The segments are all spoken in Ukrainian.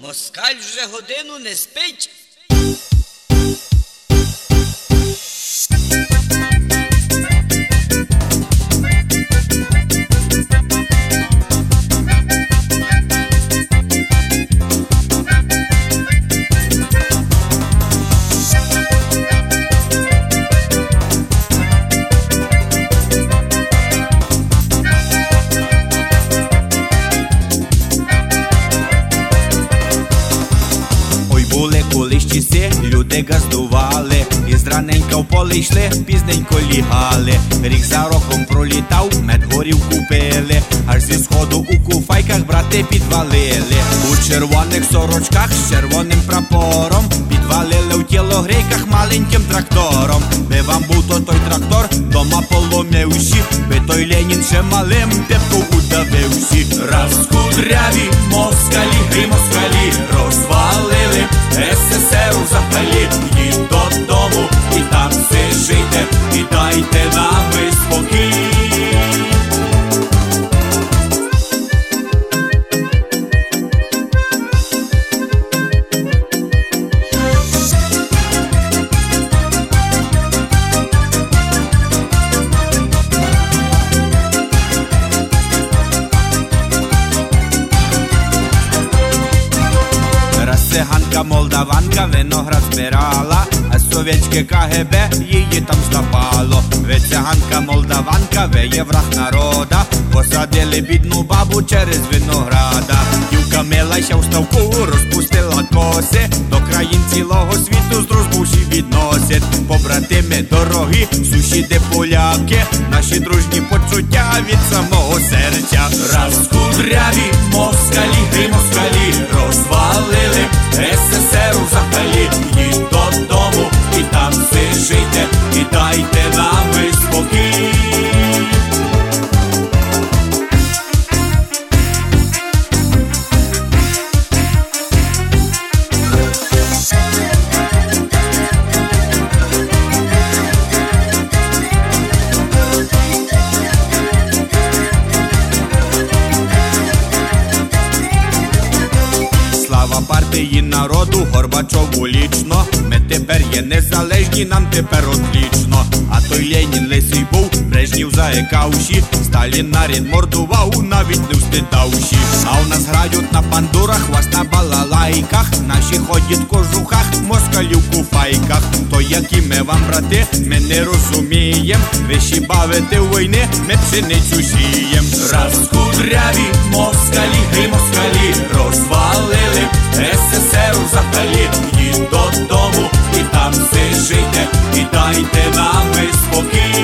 Москаль вже годину не спить. Були колись часи, люди газдували, і зраненька в поле йшли, пізненько лігали. Рік за роком пролітав, мед горівку пили, аж зі сходу у куфайках брати підвалили. У червоних сорочках з червоним прапором підвалили в тілогрейках маленьким трактором. Би вам був той трактор, дома поломивші, би той Ленін ще малим пепку удавивші. Раз кудряві москалі, гей москалі, розвалили СССР взагалі. Йдіть додому і там все жийте, і дайте нам ви спокій. Циганка молдаванка виноград збирала, а совєтське КГБ її там злапало. Ви циганка молдаванка, ви є враг народа, посадили бідну бабу через винограда. Дівка милася в ставку, розпустила коси, до країн цілого світу з дружбуші відносять. Побратими дорогі, сусіди поляки, наші дружні почуття від самого серця. Раз кудряві москалі, гей москалі, розвалили СССР взагалі. Йдіть додому і там все жийте, і дайте нам ви спокій. Слава партії народу, Горбачову лічно, ми тепер є незалежні, нам тепер отлічно. А той Ленін лисий був, Брежнів заекавші, Сталін нарід мордував, навіть не встидавші. А у нас грають на пандурах, вас на балалайках, наші ходять в кожухах, москалі в куфайках. То які ми вам, брати, ми не розумієм, ви ще бавите в війни, ми пшеницю сієм. Раз кудряві москалі, гей москалі, розвалили СССР взагалі. Йдіть додому і там все жийте, і дайте нам ви спокій.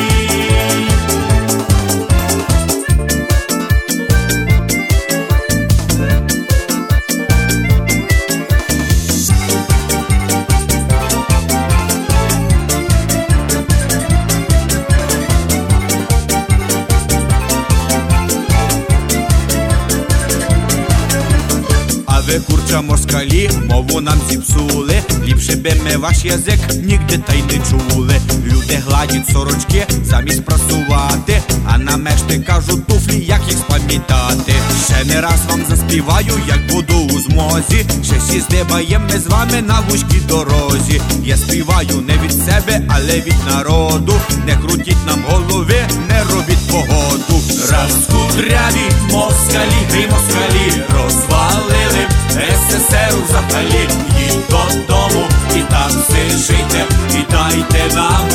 Ви курча москалі, мову нам зіпсули, ліпше би ми ваш язик нігде та й не чули. Люди гладять сорочки замість прасувати, а на мешти кажуть туфлі, як їх спам'ятати. Ще не раз вам заспіваю, як буду у змозі, ще всі здибаєм ми з вами на вузькій дорозі. Я співаю не від себе, але від народу, не крутіть нам голови, не робіть погоду. Раз кудряві москалі, гей москалі, розвалили СССР взагалі. Йдіть додому і там все жийте, і дайте нам